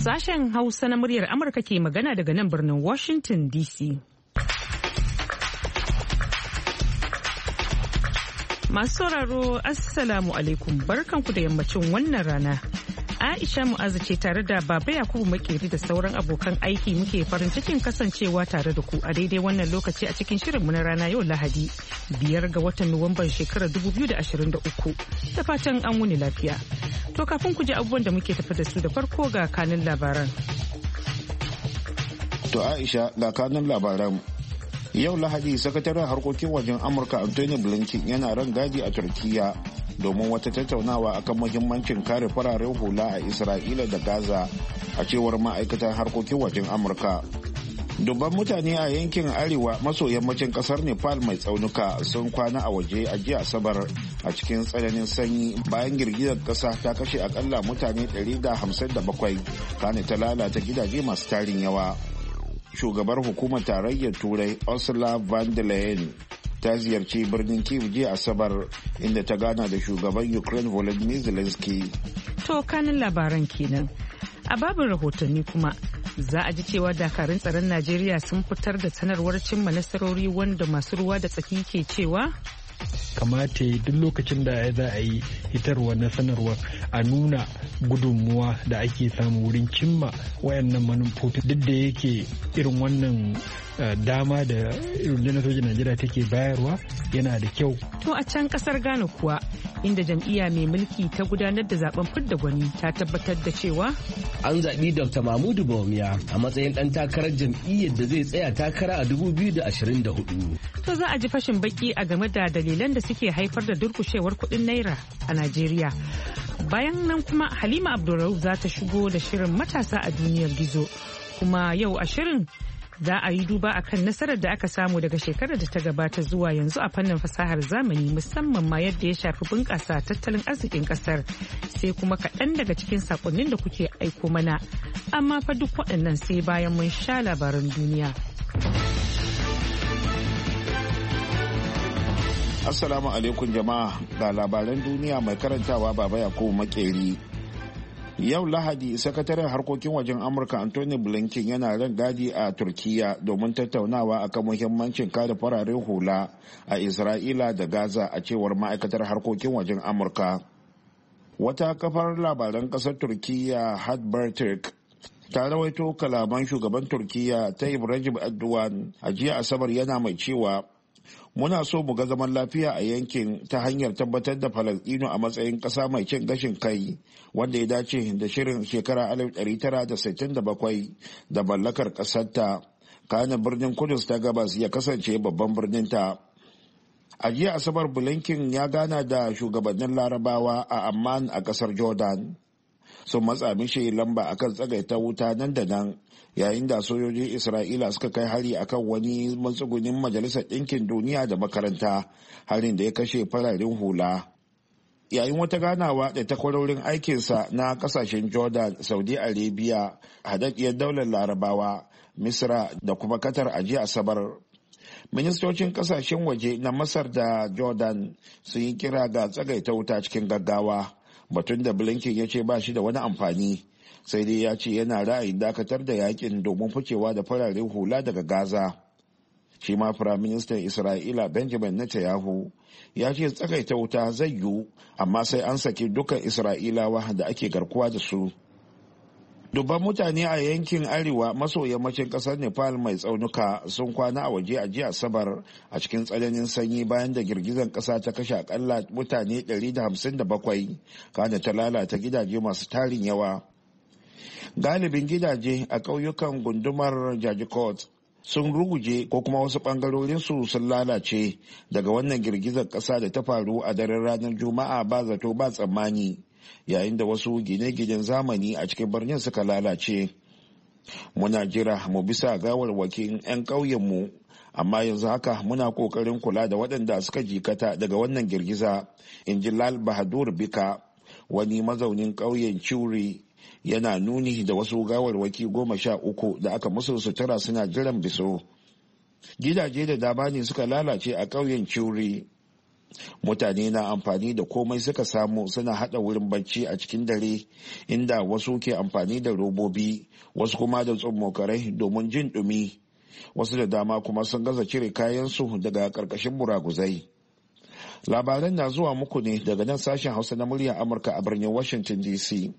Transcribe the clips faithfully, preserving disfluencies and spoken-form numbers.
Sashen Hausa na muryar Amurka ke magana daga nan birnin Washington D C. Masu sauraro, Assalamu alaikum, barkanku da yammacin wannan rana. Aisha Mu'azu ce tare da Baba Yakubu Makeri da sauran abokan aiki muke farin cikin kasancewa tare da ku a daidai wannan lokaci a cikin shirinmu na rana yau Lahadi, biyar ga watan Nuwamban shekarar dubu biyu da ashirin da uku. Da fatan an wuni lafiya. To kafin ku ji abubuwan da muke tafi da su da farko ga kanin labaran. To Aisha, ga kanin labaran. Yau Lahadi, sakataren harkokin wajen Amurka Anthony Blinken yana ran gadi a Turkiyya domin wata tattaunawa akan muhimmancin kare fararen hula a Isra'ila da Gaza, a cewar ma'aikatan harkokin wajen Amurka. Dubban mutane a yankin arewa maso yammacin kasar Nepal mai tsaunuka sun kwana a waje a jiya Asabar a cikin tsananin sanyi bayan girgizar kasa ta kashe akalla mutane ɗari da hamsin da bakwai, kane ta lalata gidaje masu tarin yawa. Shugabar hukumar tarayyar Turai Ursula von der Leyen ta ziyarci birnin Kyiv jiya Asabar inda ta gana da shugaban Ukraine Volodymyr Zelensky. To kanin labaran kenan. A babin rahotanni kuma za a ji cewa dakarun tsaron Najeriya sun fitar da sanarwar cimma nasarori wanda masu ruwa da tsaki ke cewa kamata duk lokacin da za a yi hitarwa na sanarwar a nuna gudunmuwa da ake samu wurin cimma wayannan manufofi, duk da yake irin wannan dama da rundunar sojin Najeriya take bayarwa yana da kyau. To a can kasar Ghana kuwa, inda jam'iyya mai mulki ta gudanar da zaben fidda gwani ta tabbatar da cewa an zaɓi Dr. Mahmudu Bawumia a matsayin ɗan takarar jam'iyyar da zai tsaya takara a dubu biyu da ashirin da hudu. To za a ji fashin baki a game da dalilan da suke haifar da durkushewar kuɗin naira a Najeriya. Bayan nan kuma Halima Abdulrauf za ta shigo da shirin matasa a duniyar gizo. Kuma yau a shirin za a yi duba akan nasarar da aka samu daga shekarar da ta gabata zuwa yanzu a fannin fasahar zamani, musamman ma yadda ya shafi bunƙasa tattalin arzikin ƙasar, sai kuma kaɗan daga cikin saƙonnin da kuke aiko mana. Amma fa duk waɗannan sai bayan mun sha labaran duniya. Assalamu alaikum jama'a, ga labaran duniya mai karantawa Baba Yakubu Makeri. Yau Lahadi, sakataren harkokin wajen Amurka Anthony Blinken yana ran gadi a Turkiyya domin tattaunawa akan muhimmancin kare fararen hula a Isra'ila da Gaza, a cewar ma'aikatar harkokin wajen Amurka. Wata kafar labaran kasar Turkiyya Haberturk ta rawaito kalaman shugaban Turkiyya Tayyip Recep Erdogan a jiya Asabar yana mai cewa muna so mu ga zaman lafiya a yankin ta hanyar tabbatar da Falasɗinu a matsayin ƙasa mai cin gashin kai wanda ya dace da shirin shekara alif ɗari tara da sittin da bakwai da mallakar ƙasarta, kana birnin Kudus ta gabas ya kasance babban birninta. A jiya Asabar Blinken ya gana da shugabannin Larabawa a Amman a ƙasar Jordan. Sun matsa mishi lamba akan tsagaita wuta nan da nan yayin da sojojin Isra'ila suka kai hari akan wani matsugunin Majalisar Ɗinkin Duniya da makaranta, harin da ya kashe fararen hula. Yayin wata ganawa da takwarorin aikinsa na kasashen Jordan, Saudi Arabia, Haɗaɗɗiyar Daular Larabawa, Misra da kuma Qatar a jiya Asabar. Ministocin kasashen waje na Masar da Jordan sun yi kira ga tsagaita wuta cikin gaggawa, batun da Blinken ya ce ba shi da wani amfani, sai dai ya ce yana ra'ayin dakatar da yakin domin ficewa da fararen hula daga Gaza. Shi ma Firaministan Isra'ila Benjamin Netanyahu ya ce tsagaita wuta zai yiwu, amma sai an saki dukkan Isra'ilawa da ake garkuwa da su. Dubban mutane a yankin arewa maso yammacin kasar Nepal mai tsaunuka sun kwana a waje a jiya Asabar a cikin tsananin sanyi bayan da girgizar kasa ta kashe akalla mutane ɗari da hamsin da bakwai, kana ta lalata gidaje masu tarin yawa. Galibin gidaje a ƙauyukan gundumar Jajikot sun ruguje ko kuma wasu ɓangarorin su sun lalace daga wannan girgizar kasa da ta faru a daren ranar Juma'a ba zato ba tsammani, yayin da wasu gine-ginen zamani a cikin birnin suka lalace. Muna jira mu bisa gawarwakin 'yan ƙauyenmu, amma yanzu haka muna ƙoƙarin kula da waɗanda suka jikata daga wannan girgiza, in ji Lal Bahadur Bika, wani mazaunin ƙauyen Churi, yana nuni da wasu gawarwaki goma sha uku da aka musu sutura suna jiran biso. Gidaje da dama ne suka lalace a ƙauyen Churi. Mutane na amfani da komai suka samu suna hada wurin bacci a cikin dare, inda wasu ke amfani da robobi, wasu kuma da tsummokarai domin jin dumi. Wasu da dama kuma sun gaza cire kayansu daga karkashin buraguzai. Labaran na zuwa muku ne daga nan sashen Hausa na muryar Amurka a birnin Washington D C.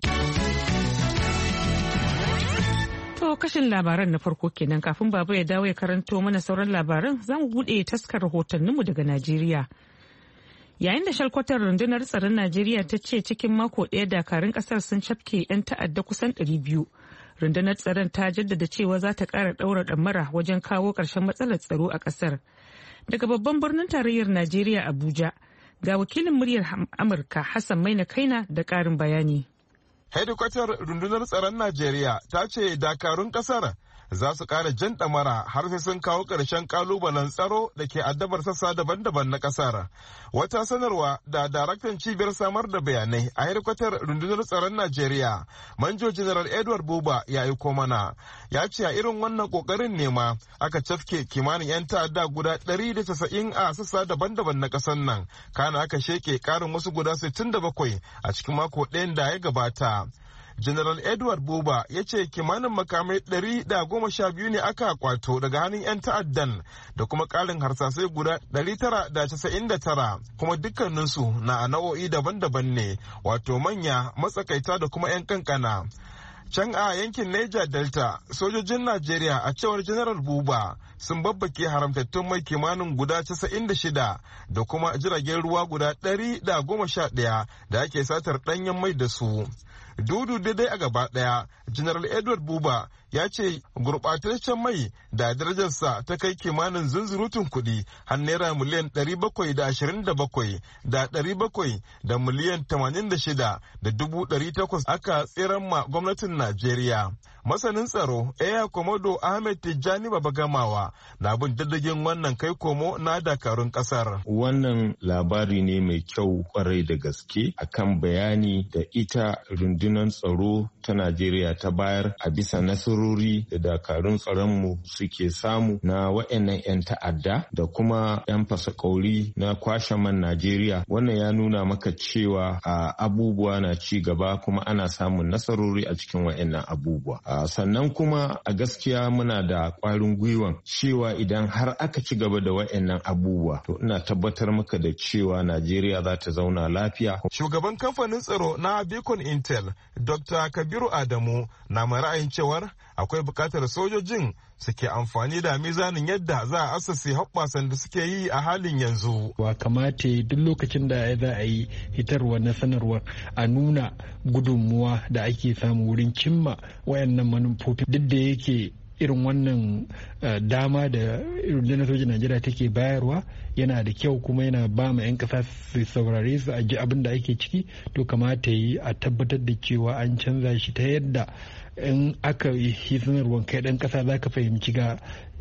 To kashin labaran na farko kenan, kafin baba ya dawo ya karanto mana sauran labaran, za mu buɗe taskar rahotanninmu daga Najeriya. Yayin da shalkwatar rundunar tsaron Najeriya ta ce cikin mako ɗaya dakarun ƙasar sun cafke 'yan ta'adda kusan ɗari biyu. Rundunar tsaron ta jaddada cewa za ta ƙara ɗaura ɗamara wajen kawo ƙarshen matsalar tsaro a ƙasar. Daga babban birnin tarayyar Najeriya Abuja, ga wakilin muryar Amurka Hassan Maina Kaina da ƙarin bayani. Hedikwatar rundunar tsaron Najeriya ta ce dakarun ƙasar za su ƙara jan ɗamara har sai sun kawo ƙarshen ƙalubalen tsaro da ke addabar sassa daban-daban na ƙasar. Wata sanarwa da daraktan cibiyar samar da bayanai a hedikwatar rundunar tsaron Najeriya, Manjo General Edward Buba ya yi komana, ya ce a irin wannan ƙoƙarin nema aka cafke kimanin 'yan ta'adda guda ɗari da casa'in a sassa daban-daban na ƙasar nan, kana aka sheke ƙarin wasu guda sittin da bakwai a cikin mako ɗayan da ya gabata. General Edward Buba ya ce kimanin makamai ɗari da goma sha biyu ne aka kwato daga hannun 'yan ta'addan da kuma ƙarin harsasai guda ɗari tara da casa'in da tara, kuma dukkaninsu na a nau'o'i daban-daban ne, wato manya, matsakaita da kuma 'yan kankana. Can a yankin Niger Delta, sojojin Najeriya a cewar General Buba sun babbake haramtattun mai kimanin guda casa'in da shida da kuma jiragen ruwa guda ɗari da goma sha ɗaya da ake satar ɗanyen mai da su. Dudu daidai a gaba ɗaya, General Edward Buba ya ce gurɓataccen mai da darajarsa ta kai kimanin zunzurutun kuɗi har naira miliyan ɗari bakwai da ashirin da bakwai da ɗari bakwai da miliyan tamanin da shida da dubu ɗari takwas aka tseren ma gwamnatin Najeriya. Masanin tsaro Eya Komodo Ahmed Tijjani Babagamawa na bin diddigin wannan kai komo na dakarun kasar. Wannan labari ne mai kyau kwarai da gaske akan bayani da ita rundunar tsaro ta Najeriya ta bayar a bisa nasarori da dakarun tsaronmu suke samu na wa'annan 'yan ta'adda da kuma 'yan fasakauri na kwashe man Najeriya. Wannan ya nuna maka cewa a abubuwa na ci gaba kuma ana samun nasarori a cikin wa'annan abubuwa. Sannan kuma a gaskiya muna da ƙwarin gwiwan cewa idan har aka ci gaba da wa'annan abubuwa to ina tabbatar maka da cewa Najeriya za ta zauna lafiya. Shugaban kamfanin tsaro na Beacon Intel, Doctor Kabiru Adamu, na mai ra'ayin cewar akwai buƙatar sojojin suke amfani da mizanin yadda za a asase hoɓɓasan da suke yi a halin yanzu. Wa kamata duk lokacin da za a yi hitarwa na sanarwar a nuna gudunmuwa da ake samu wurin cimma wayannan manufofin, duk da yake irin wannan dama da rundunar sojin Najeriya take bayarwa yana da kyau kuma yana ba ma 'yan kasa su saurare su a ji abin da ake ciki, to kamata yi a tabbatar da cewa an canza shi ta yadda in aka yi sanarwar kai dan kasa za ka fahimci ga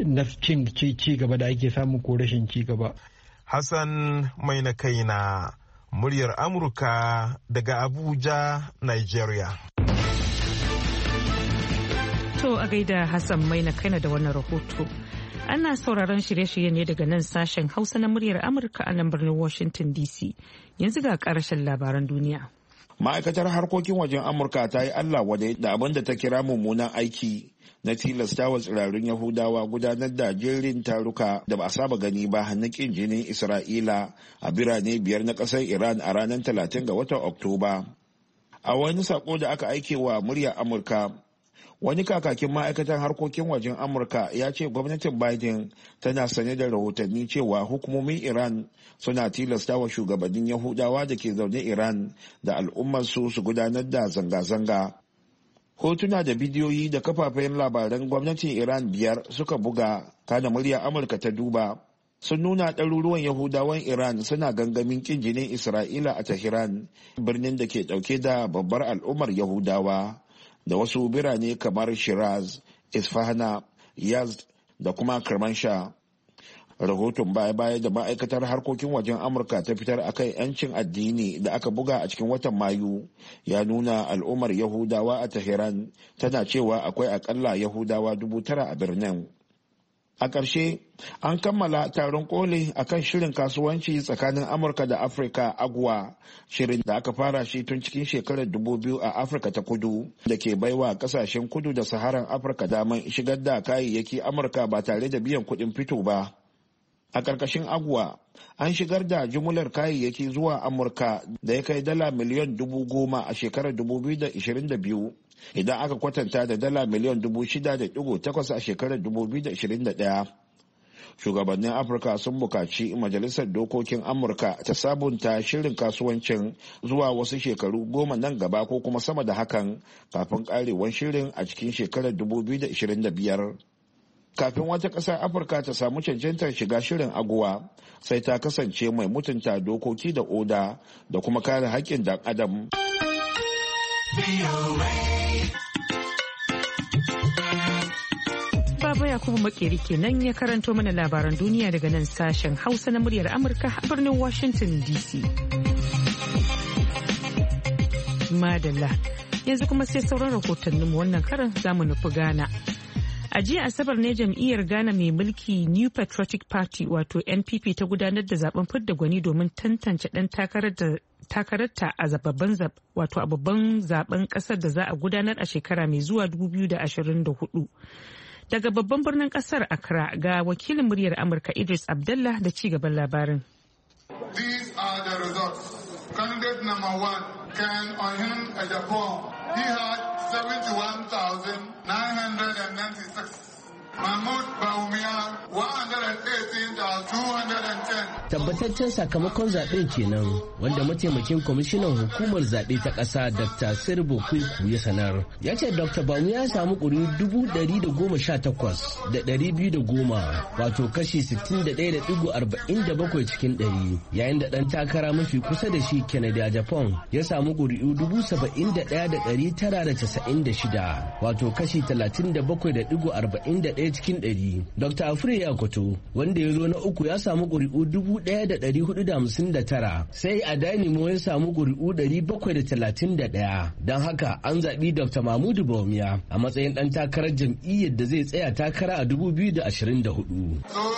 cin ci gaba da ake samu ko rashin ci gaba. Hassan mai na kaina, muryar Amurka daga Abuja, Nigeria. To a gaida Hassan mai na kaina da wannan rahoto. Ana sauraron shirye-shirye ne daga nan sashen Hausa na muryar Amurka a nan birnin Washington D C. Yanzu ga ƙarshen labaran duniya. Ma'aikatar harkokin wajen Amurka ta yi Allah wadai da abin da ta kira mummunan aiki na tilasta wa tsirarun Yahudawa gudanar da jerin taruka da ba a saba gani ba na kin jinin Isra'ila a birane biyar na ƙasar Iran a ranar talatin ga watan Oktoba. A wani sako da aka aike wa muryar Amurka, wani kakakin ma'aikatan harkokin wajen Amurka ya ce gwamnatin Biden tana sane da rahotanni cewa hukumomin Iran suna tilasta wa shugabannin Yahudawa da ke zaune Iran da al'ummarsu su gudanar da zanga-zanga. Hotuna da bidiyoyi da kafafen labaran gwamnatin Iran biyar suka buga kana muryar Amurka ta duba sun nuna ɗaruruwan Yahudawan Iran suna gangamin kin jinin Isra'ila a Tehran, birnin da ke ɗauke da babbar al'ummar Yahudawa, da wasu birane kamar Shiraz, Isfahana, Yazd da kuma Kermansha. Rahoton baya-baya da ma'aikatar harkokin wajen Amurka ta fitar akan 'yancin addini da aka buga a cikin watan Mayu ya nuna al'ummar Yahudawa a Tehran tana cewa akwai akalla Yahudawa dubu tara a birnin. A ƙarshe, an kammala taron koli a kan shirin kasuwanci tsakanin Amurka da Afirka AGWA, shirin da aka fara shi tun cikin shekarar dubu biyu a Afirka ta kudu, da ke baiwa ƙasashen kudu da Saharan Afirka daman shigar da kayayyaki Amurka ba tare da biyan kuɗin fito ba. A ƙarƙashin AGWA, an shigar da jumular kayayyaki zuwa Amurka da ya kai dala miliyan dubu goma a shekarar dubu biyu da ishirin da biyu. Idan aka kwatanta da dala miliyan dubu shida da digo takwas a shekarar dubu biyu da ishirin da ɗaya. Shugabannin Afirka sun bukaci Majalisar Dokokin Amurka ta sabunta shirin kasuwancin zuwa wasu shekaru goma nan gaba ko kuma sama da hakan kafin karewar shirin a cikin shekarar dubu biyu da ishirin da biyar. Kafin wata ƙasar Afirka ta samu cancantar shiga shirin AGWA, sai ta kasance mai mutunta dokoki da oda da kuma kare haƙƙin dan adam. Baba Yakubu Makeri kenan ya karanto mana labaran duniya daga nan sashen Hausa na muryar Amurka a birnin Washington D C. Madalla, yanzu kuma sai sauran rahotanninmu wannan karan zamu nufi Ghana. A jiya Asabar ne jam'iyyar Ghana mai mulki New Patriotic Party wato N P P ta gudanar da zaben fidda gwani domin tantance ɗan takararta a zababban wato a babban zaben ƙasar da za a gudanar a shekara mai zuwa dubu biyu da ashirin da hudu. Daga babban birnin ƙasar Accra ga wakilin muryar Amurka Idris Abdullah da ci gaban labarin. These are the results. Candidate number one, Ken Ohim Ejapong. He had seventy-one thousand nine hundred ninety-six. Mahmoud Bawumia, one hundred eighteen thousand two hundred ten. Tabbataccen sakamakon zaɓen kenan wanda mataimakin kwamishinan hukumar zaɓe ta ƙasa Doctor Sirbo Kwiku ya sanar. Ya ce Doctor Bawumia ya samu ƙuri dubu ɗari da goma sha takwas da ɗari biyu da goma wato kashi sittin da ɗaya da ɗigo arba'in da bakwai cikin ɗari, yayin da ɗan takara mafi kusa da shi Kennedy Japan ya samu ƙuri'u dubu saba'in da ɗaya da ɗari tara da casa'in da shida wato kashi talatin da bakwai da ɗigo arba'in da ɗaya cikin ɗari. Doctor Afri Yakoto wanda ya zo na uku ya samu ƙuri'u dubu ɗaya da ɗari hudu da hamsin da tara, sai Adanimo ya samu ƙuri'u ɗari bakwai da talatin da ɗaya. Don haka an zaɓi Doctor Mahmudu Bawumia a matsayin ɗan takarar jam'iyyar da zai tsaya takara a dubu biyu da ashirin da hudu.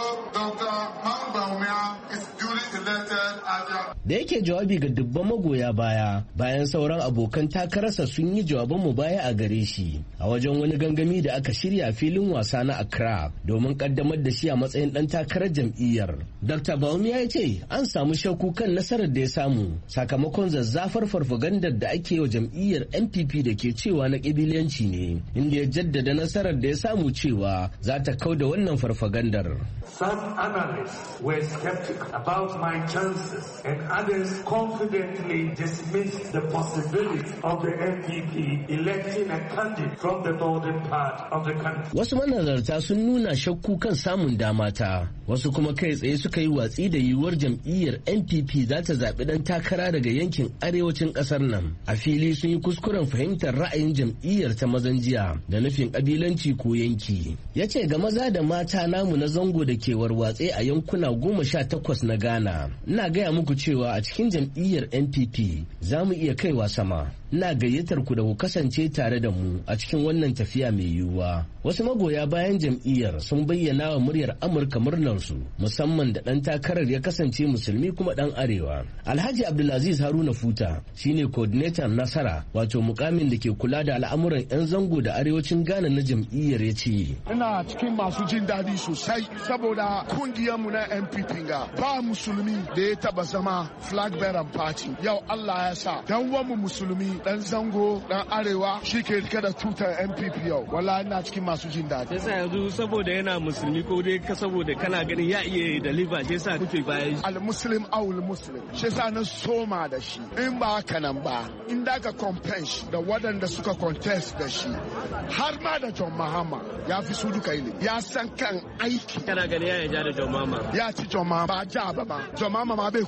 Da yake jawabi ga dubban magoya baya bayan sauran abokan takararsa sun yi jawaban mu baya a gare shi a wajen wani gangami da aka shirya filin wasa na Accra domin kaddamar da shi a matsayin dan takarar jam'iyyar. Doctor Bawumia ya ce an samu shakku kan nasarar da ya samu sakamakon zazzafar farfagandar da ake wa jam'iyyar N P P da ke cewa na kabilanci ne, inda ya jaddada nasarar da ya samu cewa za ta kauda wannan farfagandar. Some analysts were skeptical about my chances and others confidently dismissed the possibility of the N P P electing a candidate from the northern part of the country. Wasu manazarta sun nuna shakku kan samun damata, wasu kuma kai tsaye suka yi watsi da yiwuwar jam'iyyar N P P za ta zaɓi ɗan takara daga yankin arewacin ƙasar nan. A fili sun yi kuskuren fahimtar ra'ayin jam'iyyar ta mazan jiya da nufin ƙabilanci ko yanki. Ya ce ga maza da mata namu na zango da ke warwatse a yankuna goma sha takwas na Ghana, ina gaya muku cewa a cikin jam'iyyar N P P za mu iya kaiwa sama. Ina gayyatar ku da ku kasance tare da mu a cikin wannan tafiya mai yiwuwa. Wasu magoya bayan jam'iyyar sun bayyana wa muryar Amurka murnarsu, musamman da ɗan takarar ya kasance musulmi kuma ɗan arewa. Alhaji Abdulaziz Haruna Futa shine coordinator nasara, wato mukamin da ke kula da al'amuran 'yan zango da arewacin Ghana na jam'iyyar ya ce. Ina cikin masu jin daɗi sosai saboda kungiyarmu na N P P ga ba musulmi da ya taba zama flag bearer party. Yau Allah ya sa dan uwanmu musulmi dan zango dan arewa shi ke rike da tutar N P P yau. Wallahi ina cikin masu jin daɗi. Yasa yanzu saboda yana musulmi ko dai ka saboda kana ganin ya iya deliver shi yasa kuke bayan al muslim awul muslim shi yasa na soma da shi. In ba haka nan ba in da ka compensate da waɗanda suka contest da shi har ma da John Mahama ya fi su duka ile ya san kan aiki. Kana ganin ya ja da John Mahama. Ya ci John Mahama ba ja ba ba. John Mahama ma bai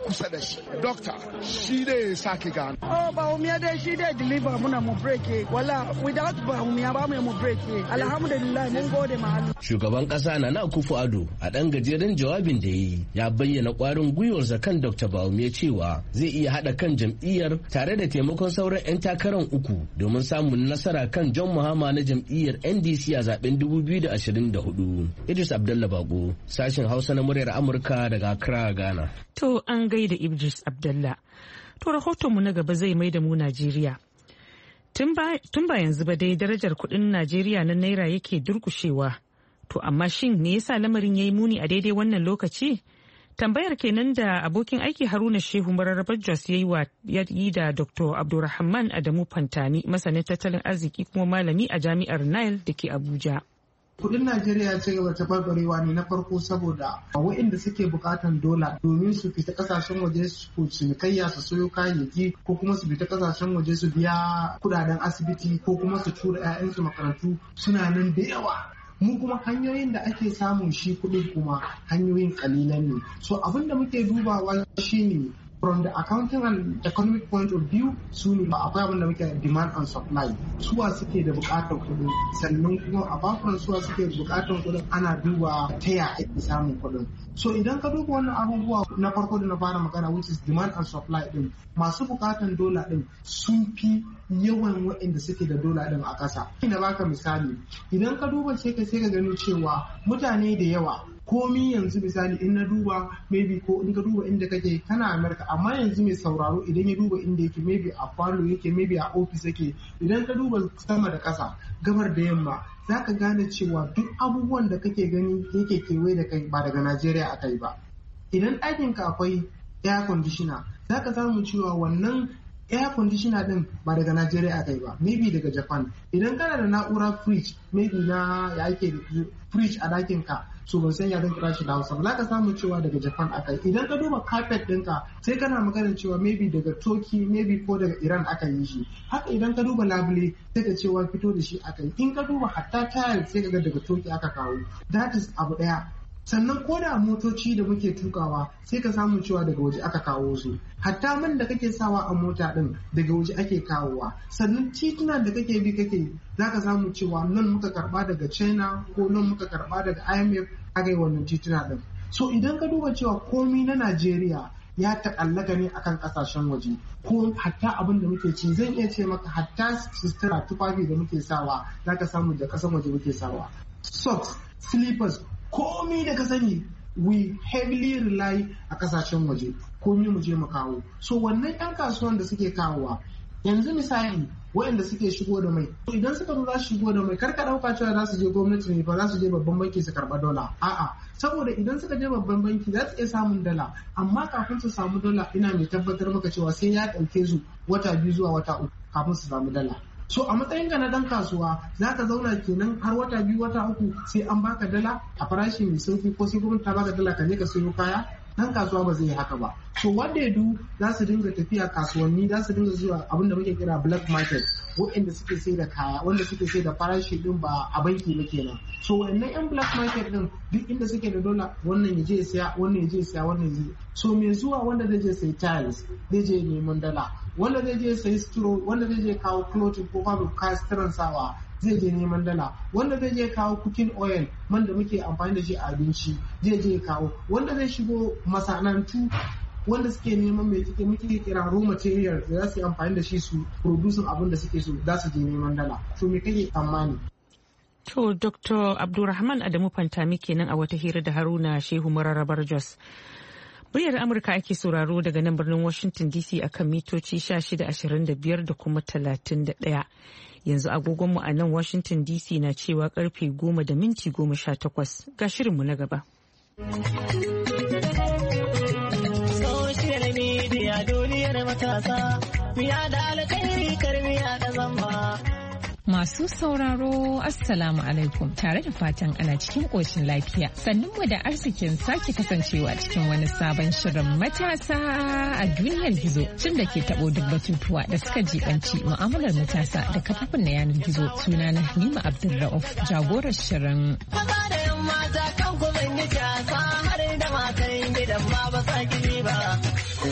kusa da shi doctor shi dai sake gano oh Bawumia dai shi dai deliver muna mu break wala without Bawumia ba mu break alhamdulillah mun gode ma Allah. Shugaban kasa Nana Akufo-Addo a dan gajeren jawabin da yi ya bayyana kwarin gwiwarsa kan Doctor Bawumia cewa zai iya hada kan jam'iyyar tare da taimakon sauran 'yan takarar uku domin samun nasara kan John Mahama na jam'iyyar N D C a zaben dubu biyu da ashirin da hudu. Idris Abdullah Bago, sashen Hausa na muryar Amurka daga Accra, Ghana. To an gaida Idris Abdullah. To rahotonmu na gaba zai mai da mu Najeriya. Tun ba yanzu ba dai darajar kuɗin Najeriya na Naira yake durkushewa. To amma shin me yasa lamarin ya yi muni a daidai wannan lokaci? Tambayar kenan da abokin aiki Haruna Shehu Mararrabar Jos ya yi da Doctor Abdulrahman Adamu Fantani, masanin tattalin arziki kuma malami a Jami'ar Nile da ke Abuja. Kudin Najeriya ce gaba ta barbarewa ne na farko saboda waɗanda suke bukatan dola domin su fita kasashen waje su cinikayya su soyo kayayyaki ko kuma su fita kasashen waje su biya kudaden asibiti ko kuma su tura 'ya'yansu makarantu suna nan da yawa. Mu kuma hanyoyin da ake samun shi kuɗin kuma hanyoyin kalilan ne. So abin da muke dubawa shine from the accounting and economic point of view su ne ba akwai abin da muke demand and supply suwa suke da bukatar kuɗin sannan kuma a bakon suwa suke da bukatar kuɗin ana duba ta ya ake samun kuɗin. So idan ka duba wannan abubuwa na farko da na fara magana which is demand and supply din masu bukatan dola din sun fi yawan waɗanda suke da dola din a ƙasa. Ina baka misali idan ka duba sai ka sai ka gano cewa mutane da yawa komi yanzu misali in na duba maybe ko in ka duba inda kake kana Amerika amma yanzu mai sauraro idan ya duba inda yake maybe a falo yake maybe a office yake idan ka duba sama da ƙasa gabar da yamma za ka gane cewa duk abubuwan da kake gani yake kewaye da kai ba daga Najeriya aka yi ba. Idan ɗakinka akwai air conditioner za ka samu cewa wannan air conditioner din ba daga Najeriya aka yi ba maybe daga Japan. Idan kana da na'urar fridge maybe na ya ake fridge a ɗakinka so ban san ya zan kira shi da Hausa ba za ka samu cewa daga Japan aka yi. Idan ka duba carpet ɗinka sai kana maganar cewa maybe daga Turkey maybe ko daga Iran aka yi shi. Haka idan ka duba labule sai ka cewa fito da shi aka yi. In ka duba hatta tile sai ka ga daga Turkey aka kawo. That is abu ɗaya. Sannan ko da motoci da muke tukawa sai ka samu cewa daga waje aka kawo su. Hatta man da kake sawa a mota din daga waje ake kawowa. Sannan tituna da kake bi kake za ka samu cewa nan muka karba daga China ko nan muka karba daga I M F aka yi wannan tituna din. So idan ka duba cewa komi na Najeriya ya ta'allaka ne akan kasashen waje ko hatta abin da muke ci zan iya ce maka hatta sutura tufafi da muke sawa za ka samu da kasan waje muke sawa. Socks, slippers, komi da ka sani we heavily rely a kasashen waje komi mu je mu kawo. So wannan yan kasuwan da suke kawowa yanzu misali waɗanda suke shigo da mai idan suka zo za su shigo da mai karka ɗauka cewa za su je gwamnati ne ba za su je babban banki su karɓa dola a'a saboda idan suka je babban banki za su iya samun dala amma kafin su samu dala ina mai tabbatar maka cewa sai ya ɗauke su wata biyu zuwa wata uku kafin su samu dala. So a matsayin ka na dan kasuwa za ka zauna kenan har wata biyu wata uku sai an baka dala a farashi mai sauki ko sai gwamnati ta baka dala ka je ka sayo kaya dan kasuwa ba zai yi haka ba. So what they do za su dinga tafiya kasuwanni za su dinga zuwa abinda muke kira black market waɗanda suke sai da kaya wanda suke sai da farashi din ba a banki ba kenan. So wannan yan black market din duk inda suke da dola wannan ya je ya saya wannan ya je ya saya wannan ya je. So mai zuwa wanda zai je sai tiles zai je neman dala wanda zai je sai stro wanda zai je kawo clothing ko babu kayan sawa zai je neman dala wanda zai je kawo cooking oil man da muke amfani da shi a abinci zai je kawo wanda zai shigo masana'antu wanda suke neman mai kike muke kira raw material da za su yi amfani da shi su producing abin da suke so za su je neman dala. So me kake tsammani? To Doctor Abdulrahman Adamu Fantami kenan a wata hira da Haruna Shehu Mararrabar Jos. Muryar Amurka ake sauraro daga nan birnin Washington D C akan mitoci shida ashirin da biyar da kuma talatin da ɗaya. Yanzu agogonmu a nan Washington D C na cewa karfe goma da minti goma sha takwas. Ga shirinmu na gaba. Social media duniyar matasa, miya da alkhairi karmiya da zamba. Masu sauraro Assalamu alaikum tare da fatan ana cikin ƙoshin lafiya. Sannan mu da arzikin sake kasancewa cikin wani sabon shirin matasa a duniyar gizo tun da ke taɓo duk batutuwa da suka jibanci mu'amalar matasa da kafafin na yanar gizo. Sunana Halima Abdulrauf jagorar shirin. Maza da yamma ta kan kuma yi jasa har da matan gidan ba ba sa ba.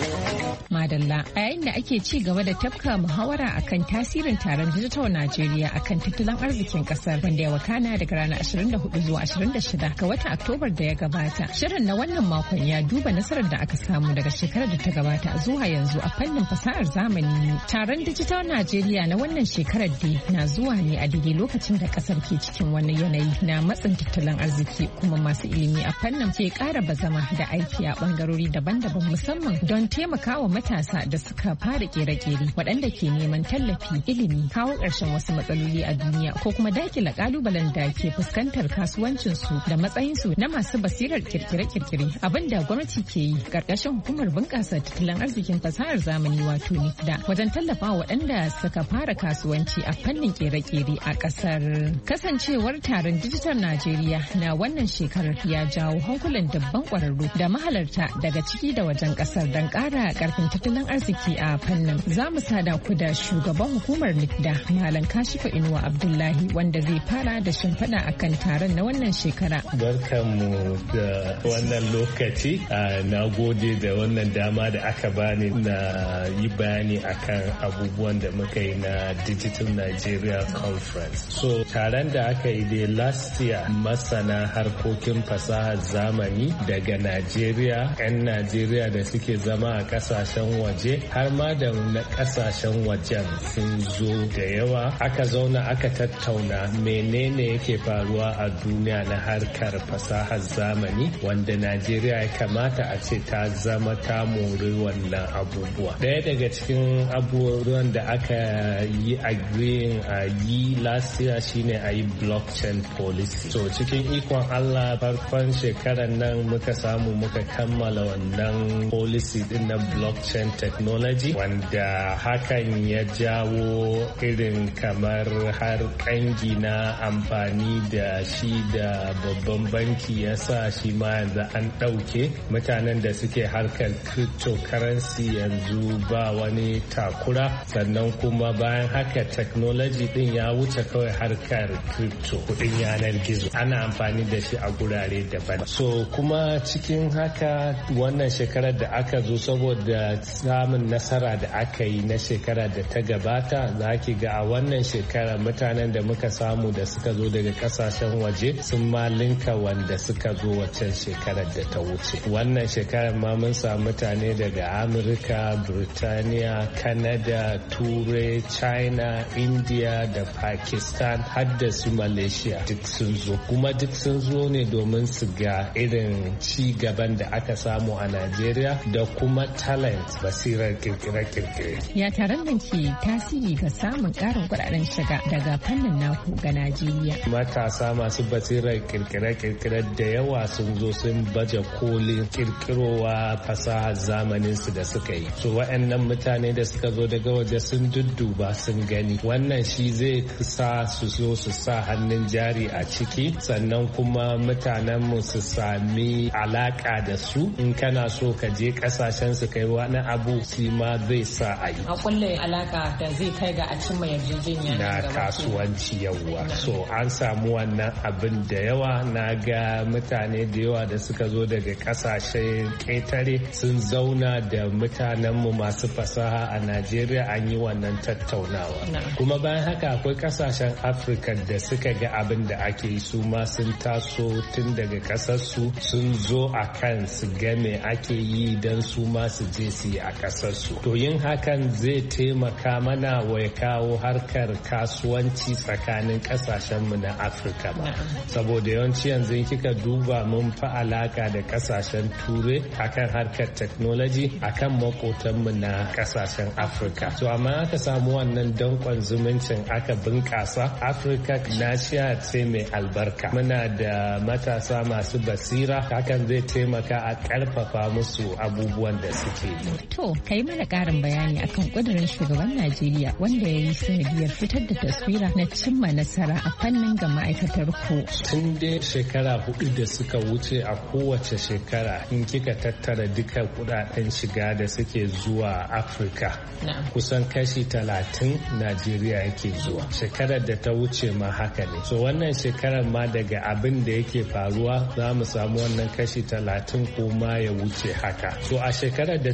dalla-dalla a yayin da ake ci gaba da tafka muhawara akan tasirin taron Digital Najeriya akan tattalin arzikin kasar wanda ya wakana daga ranar ashirin da hudu zuwa ashirin da shida ga watan Oktobar da ya gabata. Shirin na wannan makon ya duba nasarar da aka samu daga shekarar da ta gabata zuwa yanzu a fannin fasahar zamani. Taron Digital Najeriya na wannan shekarar dai na zuwa ne a daidai lokacin da kasar ke cikin wani yanayi na matsin tattalin arziki, kuma masu ilimi a fannin ke kara bazama da aiki a bangarori daban-daban musamman don taimakawa matasa da suka fara kere-kere waɗanda ke neman tallafi, ilimi, kawo ƙarshen wasu matsaloli a duniya ko kuma dakila kalubalen da ke fuskantar kasuwancinsu da matsayinsu na masu basirar kirkire-kirkire, abinda gwamnati ke yi ƙarƙashin hukumar bunƙasa tattalin arzikin fasahar zamani wato NIFDA wajen tallafa waɗanda suka fara kasuwanci a fannin kere-kere a ƙasar. Kasancewar taron Digital Najeriya na wannan shekarar ya jawo hankulan dabban ƙwararru da mahalarta daga ciki da wajen ƙasar don ƙara ƙarfin tattalin arziki a fannin. Za mu sada ku da shugaban hukumar NIFDA Malam Kashifa Inuwa Abdullahi wanda zai fara da shimfiɗa akan taron na wannan shekara. Barkanmu da wannan lokaci, na gode da wannan dama da aka bani na yi bayani akan abubuwan da muka yi na Digital Nigeria Conference. So taron da aka yi dai last year, masana harkokin fasahar zamani daga Najeriya, 'yan Najeriya da suke zama a kasashen waje har ma da na kasashen wajen sun zo da yawa. Aka zauna aka tattauna menene yake faruwa a duniya na harkar fasahar zamani wanda Najeriya ya kamata a ce ta zama ta mori wannan abubuwa. Daya daga cikin abubuwan da aka yi agreeing a yi last year shine a yi blockchain policy. So cikin ikon Allah farkon shekarar nan muka samu muka kammala wannan policy din na blockchain technology wanda hakan ya jawo irin kamar har kangi na amfani da shi da babban banki ya sa shi ma yanzu an ɗauke mutanen da suke harkar cryptocurrency yanzu ba wani takura, sannan kuma bayan haka technology din ya wuce kawai harkar crypto kudin yanar gizo, ana amfani da shi a gurare daban. So kuma cikin haka wannan shekarar da aka zo saboda samun nasara da aka yi na shekarar da ta gabata, za ki ga a wannan shekara mutanen da muka samu da suka zo daga kasashen waje sun ma linka wanda suka zo waccan shekarar da ta wuce. Wannan shekarar ma mun samu mutane daga Amurka, Burtaniya, Canada, Turai, China, India da Pakistan har da su Malaysia duk sun zo. Kuma duk sun zo ne domin su ga irin ci gaban da aka samu a Najeriya da kuma talent basirar kirkire-kirkire. Ya taron nan ke tasiri ga samun karin kudaden shiga daga fannin naku ga Najeriya. Matasa masu basirar kirkire-kirkire da yawa sun zo sun baje kolin kirkirowa fasahar zamanin su da suka yi. So waɗannan mutane da suka zo daga waje sun dudduba sun gani. Wannan shi zai sa su zo su sa hannun jari a ciki, sannan kuma mutanen mu su sami alaka da su. In kana so ka je kasashen su kai wani abu shi ma zai sa a yi. A kulle alaka da zai kai ga a cimma yarjejeniya na kasuwanci yawa. So an samu wannan abin da yawa, na ga mutane da yawa da suka zo daga kasashen ƙetare sun zauna da mutanenmu masu fasaha a Najeriya an yi wannan tattaunawa. Kuma bayan haka akwai kasashen Afirka da suka ga abin da ake yi, su ma sun taso tun daga kasarsu sun zo a kan su ga me ake yi don su ma su je su yi a kasarsu. To yin hakan zai taimaka mana wai kawo harkar kasuwanci tsakanin kasashenmu na Afirka ba. Saboda yawanci yanzu kika duba mun fi alaka da kasashen Turai akan harkar technology akan makotanmu na kasashen Afirka. So amma aka samu wannan dankon zumuncin aka bunƙasa, Afirka nashiya ce mai albarka. Muna da matasa masu basira, hakan zai taimaka a ƙarfafa musu abubuwan da suke yi. To, kai mana ƙarin bayani akan ƙudurin shugaban Najeriya wanda ya yi sanadiyar fitar da taswira na cimma nasara a fannin ga ma'aikatar ku. Tun dai shekara hudu da suka wuce a kowace shekara in kika tattara duka kudaden shiga da suke zuwa Afirka, kusan kashi talatin Najeriya yake zuwa. Shekarar da ta wuce ma haka ne. So wannan shekarar ma daga abin da yake faruwa za mu samu wannan kashi talatin ko ma ya wuce haka. So a shekarar da ta wuce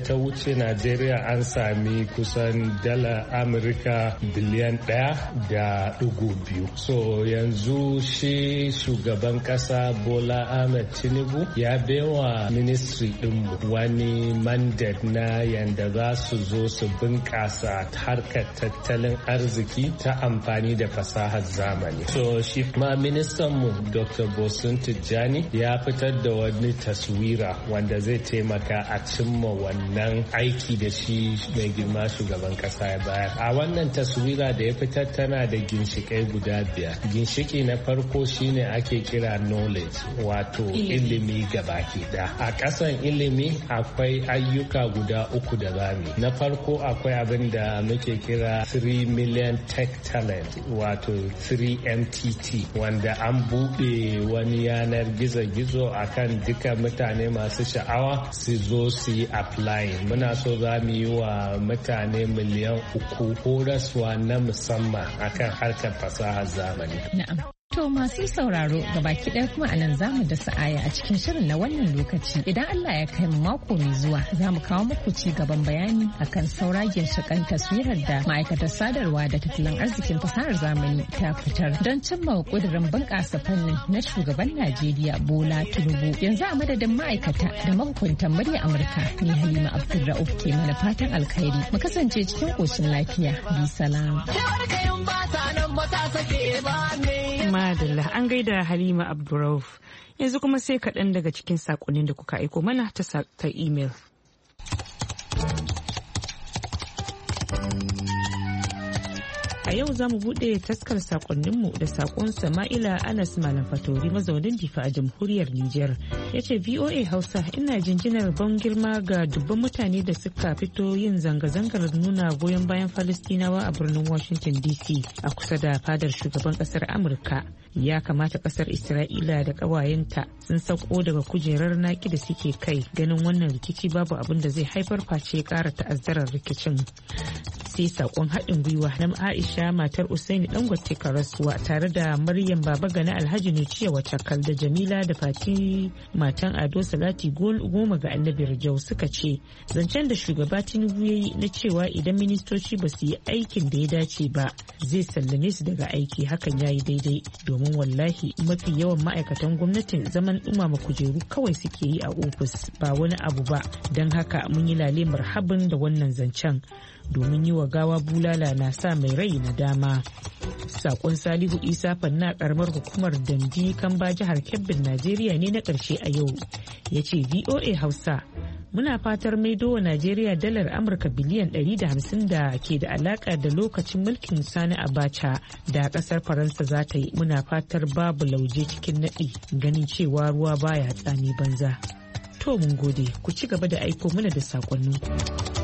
ce Najeriya an sami kusan dala Amurka biliyan ɗaya da ɗigo biyu. So yanzu shi shugaban ƙasa Bola Ahmed Tinubu ya baiwa ministry ɗinmu wani mandate na yanda za su zo su bunƙasa harkar tattalin arziki ta amfani da fasahar zamani. So shi ma ministanmu Doctor Bosun Tijjani ya fitar da wani taswira wanda zai taimaka a cimma wannan aiki da shi mai girma shugaban kasa ya bayar. A wannan taswira da ya fitar tana da ginshikai guda biyar. Ginshiki na farko shine ake kira knowledge, wato ilimi gabaki da. A kasan ilimi akwai ayyuka guda uku da zamu. Na farko akwai abin da muke kira three million tech talent, wato three M T T, wanda an buɗe wani yanar gizo-gizo akan duka mutane masu sha'awa su zo su yi applying. Muna so za mu yi wa mutane miliyan uku horaswa na musamman akan harkar fasahar zamani. Na'am. To masu sauraro gabaki ɗaya kuma a nan zamu da sa'aya a cikin shirin na wannan lokaci. Idan Allah ya kai mu mako mai zuwa za mu kawo muku ci gaban bayani akan sauragen shakan taswirar da ma'aikatar sadarwa da tattalin arzikin fasahar zamani ta fitar don cimma ƙudurin bunƙasa fannin na shugaban Najeriya Bola Tinubu. Yanzu a madadin ma'aikata da mahukuntan murya Amurka ni Halima Abdulra'uf ke mana fatan alkhairi. Mu kasance cikin ƙoshin lafiya. Bi salam. Madalla an gaida Halima Abdurrauf. Yanzu kuma sai kaɗan daga cikin saƙonin da kuka aiko mana ta imel. A yau za mu buɗe taskar sakonninmu da sakon Sama'ila Anas Malam Fatori mazaunin Difa a jamhuriyar Nijar. Ya ce V O A Hausa ina jinjinar ban girma ga dubban mutane da suka fito yin zanga-zangar nuna goyon bayan Falistinawa a birnin Washington D C a kusa da fadar shugaban kasar Amurka. Ya kamata kasar Isra'ila da ƙawayenta sun sauko daga kujerar naki da suke kai ganin wannan rikici babu abin da zai haifar face ƙara ta'azzarar rikicin. Sai sakon haɗin gwiwa na Aisha matar Usaini Dangote Karasuwa tare da Maryam Babagana Alhaji Nuciya Wacakal da Jamila da Fati matan Ado Salati goma ga Annabi Rajau suka ce zancen da shugaba Tinubu yayi na cewa idan ministoci ba su yi aikin da ya dace ba zai sallame su daga aiki hakan yayi daidai domin wallahi mafi yawan ma'aikatan gwamnatin zaman dumama kujeru kawai suke yi a ofis ba wani abu ba don haka mun yi lale marhaban da wannan zancen domin yi wa gawa bulala na sa mai rai na dama. Sakon Salihu Isa Fanna karamar hukumar Dandi Kamba jihar Kebbin Najeriya ne na ƙarshe a yau. Ya ce V O A Hausa muna fatar maido wa Najeriya dalar Amurka biliyan ɗari da hamsin da ke da alaka da lokacin mulkin Sani Abacha da ƙasar Faransa za ta yi. Muna fatar babu lauje cikin naɗi ganin cewa ruwa baya tsami banza. To mun gode ku ci gaba da aiko mana da sakonninku.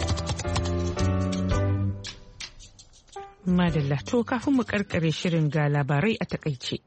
Madalla to kafin mu karkare shirin ga labarai a takaice.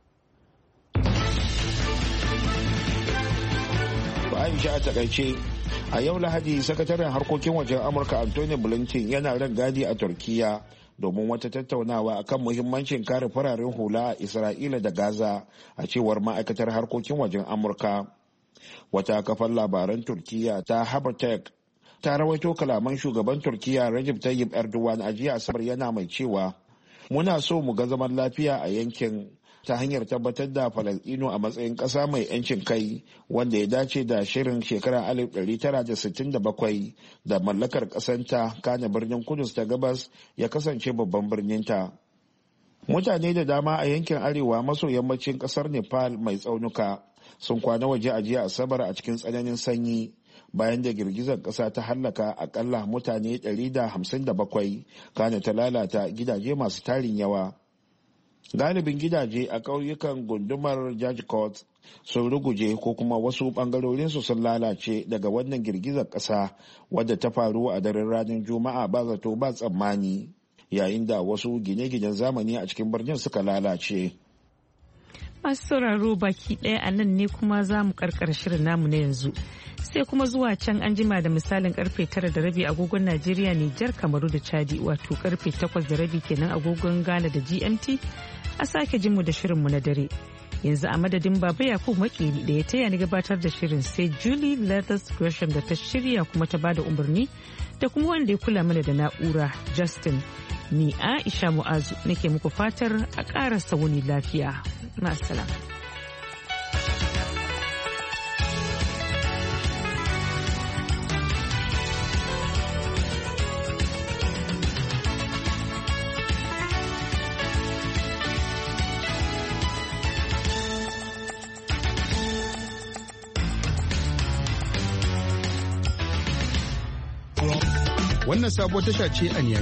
Aisha a takaice a yau Lahadi sakataren harkokin wajen Amurka Anthony Blinken yana ran gadi a Turkiya domin wata tattaunawa akan muhimmancin kare fararen hula a Isra'ila da Gaza a cewar ma'aikatar harkokin wajen Amurka. Wata kafar labaran Turkiya ta Haberturk ta rawaito kalaman shugaban Turkiya Recep Tayyip Erdogan a jiya Asabar yana mai cewa muna so mu ga zaman lafiya a yankin ta hanyar tabbatar da Falasɗinu a matsayin ƙasa mai 'yancin kai wanda ya dace da shirin shekarar alif ɗari tara da sittin da bakwai da mallakar ƙasanta kana birnin Kudus ta gabas ya kasance babban birninta. Mutane da dama a yankin arewa maso yammacin ƙasar Nepal mai tsaunuka sun kwana waje a jiya Asabar a cikin tsananin sanyi bayan da girgizar ƙasa ta hallaka akalla mutane ɗari da hamsin da bakwai kana ta lalata gidaje masu tarin yawa. Galibin gidaje a ƙauyukan gundumar Jajkot sun ruguje ko kuma wasu ɓangarorinsu sun lalace daga wannan girgizar ƙasa wadda ta faru a daren ranar Juma'a ba zato ba tsammani yayin da wasu gine-ginen zamani a cikin birnin suka lalace. Masu sauraro baki ɗaya a nan ne kuma za mu karkar shirin namu na yanzu. Sai kuma zuwa can an jima da misalin karfe tara da rabi agogon Najeriya, Nijar, Kamaru da Chadi wato karfe takwas da rabi kenan agogon Ghana da G M T a sake jinmu da shirinmu na dare. Yanzu a madadin Baba Yakubu Makeri da ya taya ni gabatar da shirin sai Julie Leathers Gresham da ta shirya kuma ta bada umarni da kuma wanda ya kula mana da na'ura Justin. Ni Aisha Mu'azu nake muku fatar a ƙara wuni lafiya. Ma'assalam. Wannan sabuwar tasha ce a